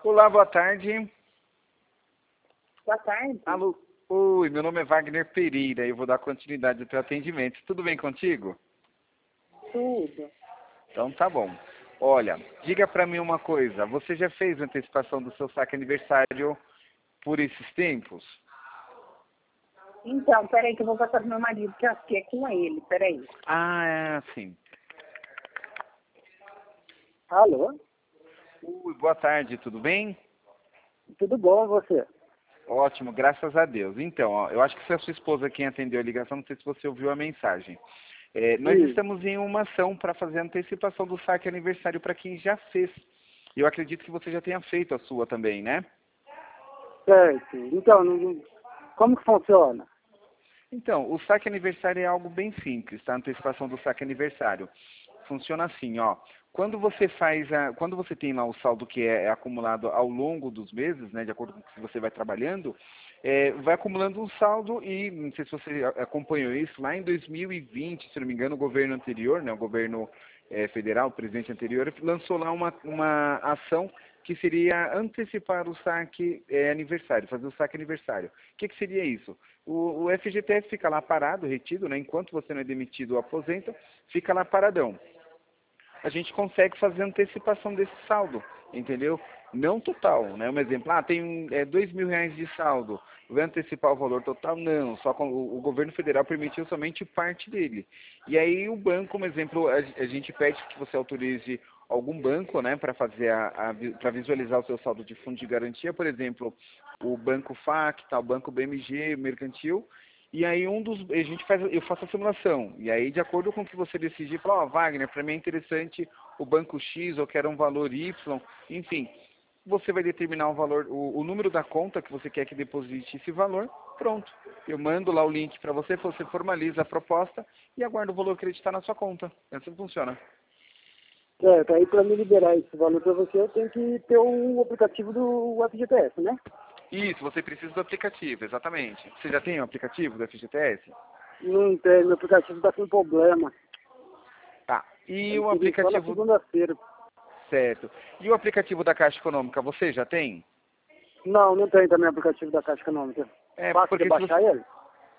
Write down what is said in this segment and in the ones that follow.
Olá, boa tarde. Boa tarde. Alô. Oi, meu nome é Wagner Pereira e eu vou dar continuidade ao teu atendimento. Tudo bem contigo? Tudo. Então tá bom. Olha, diga pra mim uma coisa. Você já fez a antecipação do seu saque aniversário por esses tempos? Então, peraí que eu vou passar pro meu marido, que acho que é com ele. Peraí. Ah, sim. Alô? Oi, boa tarde, tudo bem? Tudo bom, você? Ótimo, graças a Deus. Então, ó, eu acho que foi a sua esposa quem atendeu a ligação, não sei se você ouviu a mensagem. Nós Sim. estamos em uma ação para fazer a antecipação do saque aniversário para quem já fez. Eu acredito que você já tenha feito a sua também, né? Certo. Então, como que funciona? Então, o saque aniversário é algo bem simples, tá? A antecipação do saque aniversário. Funciona assim, ó. Quando você tem lá o saldo que é acumulado ao longo dos meses, né, de acordo com o que você vai trabalhando, vai acumulando um saldo e, não sei se você acompanhou isso, lá em 2020, se não me engano, o governo anterior, né, o governo federal, o presidente anterior, lançou lá uma ação que seria antecipar o saque aniversário, fazer o saque aniversário. O que seria isso? O FGTS fica lá parado, retido, né, enquanto você não é demitido ou aposenta, fica lá paradão. A gente consegue fazer antecipação desse saldo, entendeu? Não total, né? Um exemplo, tem R$ 2.000 de saldo, vai antecipar o valor total? Não, só com, o governo federal permitiu somente parte dele. E aí o banco, como exemplo, a gente pede que você autorize algum banco, né, para fazer para visualizar o seu saldo de fundo de garantia, por exemplo, o Banco FAC, o Banco BMG, Mercantil, e aí eu faço a simulação. E aí, de acordo com o que você decidir, fala, Wagner, para mim é interessante o banco X, eu quero um valor Y, enfim, você vai determinar o valor, o número da conta que você quer que deposite esse valor, pronto. Eu mando lá o link para você formaliza a proposta e aguarda o valor acreditar na sua conta. É assim que funciona. Certo. Aí, para me liberar esse valor para você, eu tenho que ter o aplicativo do FGTS, né? Isso, você precisa do aplicativo, exatamente. Você já tem o aplicativo do FGTS? Não tem, meu aplicativo está com problema. Tá. E Ele o queria só na aplicativo... segunda-feira. Certo. E o aplicativo da Caixa Econômica, você já tem? Não, não tem também aplicativo da Caixa Econômica. Fácil de Porque se baixar você... ele?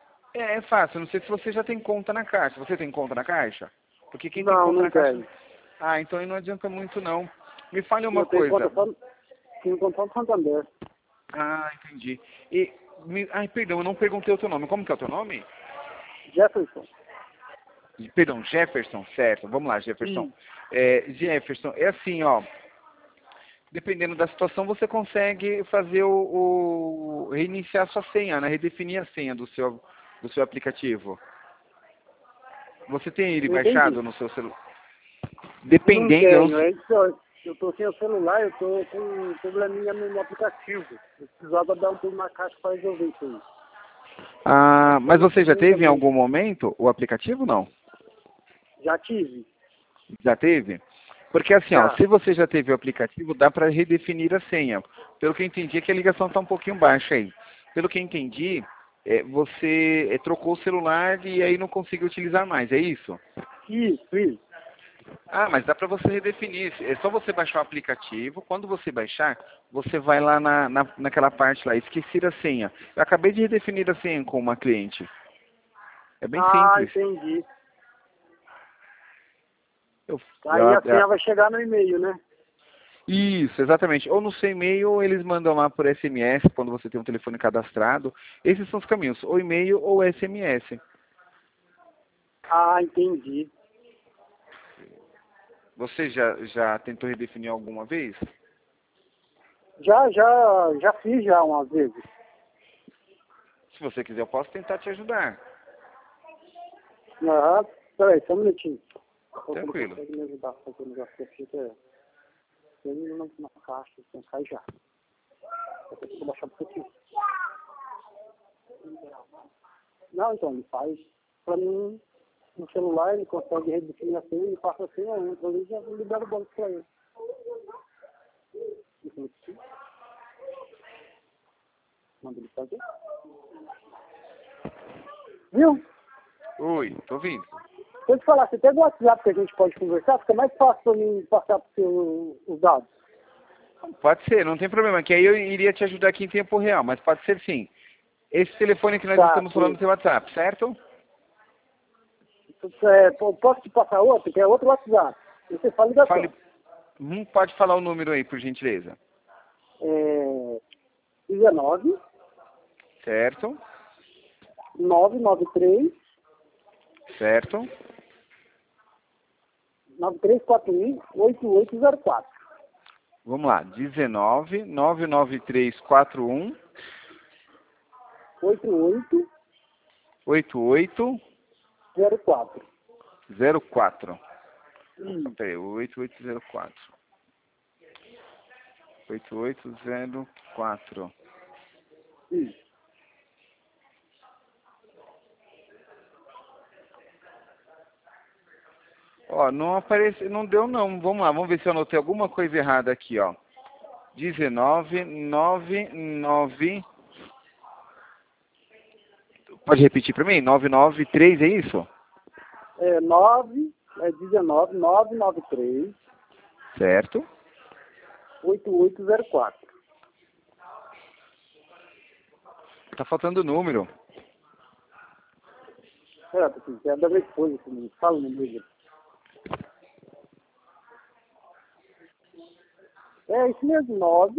É fácil, não sei se você já tem conta na Caixa. Você tem conta na Caixa? Porque quem tem Não, conta não na Caixa... tem. Ah, então aí não adianta muito não. Me fale uma Eu tenho conta coisa. só, tenho conta só no Santander. Ah, entendi. Ai, perdão, eu não perguntei o teu nome. Como que é o teu nome? Jefferson. Perdão, Jefferson, certo. Vamos lá, Jefferson. Sim. Jefferson, é assim, ó. Dependendo da situação, você consegue fazer reiniciar a sua senha, né? Redefinir a senha do seu aplicativo. Você tem ele Não entendi. baixado no seu celular? Não Dependendo, eu não tenho. sei. Eu tô sem o celular, eu tô com um probleminha no aplicativo. Eu precisava dar um pulo na caixa para resolver isso aí. Ah, Só mas na você já segunda teve em mesmo. algum momento o aplicativo, não? Já tive. Já teve? Porque assim, ó, Já. se você já teve o aplicativo, dá para redefinir a senha. Pelo que eu entendi, é que a ligação está um pouquinho baixa aí. Pelo que eu entendi, você trocou o celular e aí não conseguiu utilizar mais, é isso? Isso. Ah, mas dá para você redefinir. É só você baixar o aplicativo. Quando você baixar, você vai lá naquela parte lá, esquecer a senha. Eu acabei de redefinir a senha com uma cliente. É bem Ah, simples. entendi. Eu, Aí a eu, senha vai chegar no e-mail, né? Isso, exatamente. Ou no seu e-mail, ou eles mandam lá por SMS, quando você tem um telefone cadastrado. Esses são os caminhos, ou e-mail ou SMS. Ah, entendi. Você já tentou redefinir alguma vez? Já fiz já umas vezes. Se você quiser, eu posso tentar te ajudar. Aham. Peraí, só um minutinho. Você não Tranquilo. consegue me ajudar a fazer o negócio do FGTS? Tem na caixa, tem cai já. Eu tenho que baixar o aplicativo. Não, então, ele faz pra mim no celular, ele consegue redefinir a senha, ele passa a senha, entra ali e já libera o banco pra ele. Manda ele fazer. Viu? Oi, tô ouvindo. Deixa eu te falar, você tem o WhatsApp que a gente pode conversar? Fica mais fácil pra mim passar pro seu os dados. Pode ser, não tem problema, que aí eu iria te ajudar aqui em tempo real, mas pode ser sim. Esse telefone que nós Tá, estamos falando no seu WhatsApp, certo? Posso te passar outro? Que é outro WhatsApp. Você fala ligação. Fale, pode falar o número aí, por gentileza. 19 Certo, 993 certo. 9341 8804. Vamos lá, 19 99341 8804. 8804. Hum. Peraí, 8804. 8804. Isso. Ó, não aparece, não deu não. Vamos lá, vamos ver se eu anotei alguma coisa errada aqui, ó. 1999. Pode repetir para mim? 993, é isso? 19 993 Certo. 8804. Tá faltando o número. Porque é da minha esposa, assim, fala o número. É isso mesmo,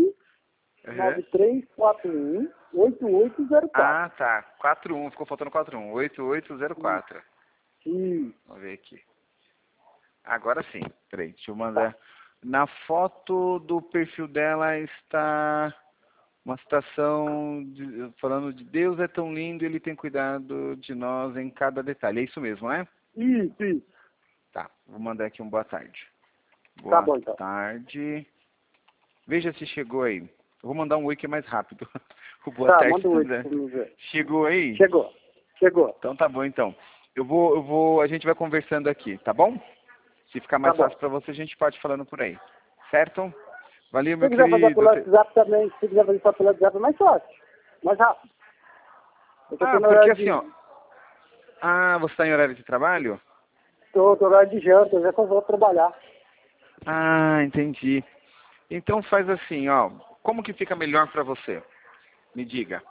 9341 8804. Ah, tá. 41, ficou faltando 41. 8804. Vamos ver aqui. Agora sim. Peraí, deixa eu mandar. Na foto do perfil dela está uma citação falando de Deus é tão lindo, ele tem cuidado de nós em cada detalhe. É isso mesmo, né? Isso. Tá, vou mandar aqui um boa tarde. Tá bom, então. Tarde. Veja se chegou aí. Eu vou mandar um oi que é mais rápido. O boa tarde. Manda um oi pra mim ver. Chegou aí? Chegou. Então tá bom, então. A gente vai conversando aqui, tá bom? Se ficar mais fácil para você, a gente pode ir falando por aí. Certo? Valeu, meu querido. Se quiser fazer pelo WhatsApp também, se quiser fazer só pelo WhatsApp é mais fácil. Mais rápido. Porque assim, ó. Ah, você está em horário de trabalho? Tô horário de janta, já que eu vou trabalhar. Ah, entendi. Então faz assim, ó. Como que fica melhor para você? Me diga.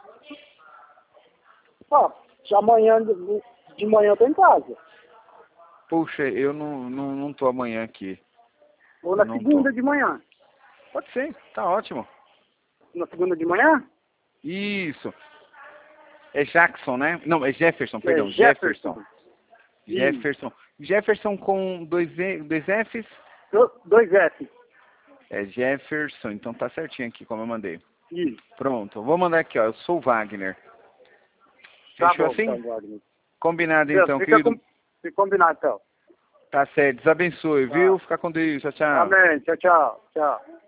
Amanhã, de manhã eu tô em casa. Puxa, eu não tô amanhã aqui. Ou na segunda de manhã. Pode ser, tá ótimo. Na segunda de manhã? Isso. É Jackson, né? Não, é Jefferson, perdão. Jefferson. Jefferson com dois Fs? Dois F. É Jefferson, então tá certinho aqui como eu mandei. Isso. Pronto, vou mandar aqui, ó. Eu sou o Wagner. Fechou assim? Então, Wagner. Combinado então, querido. Fica combinado então. Tá certo, Deus abençoe, viu? Fica com Deus, tchau, tchau. Amém, tchau.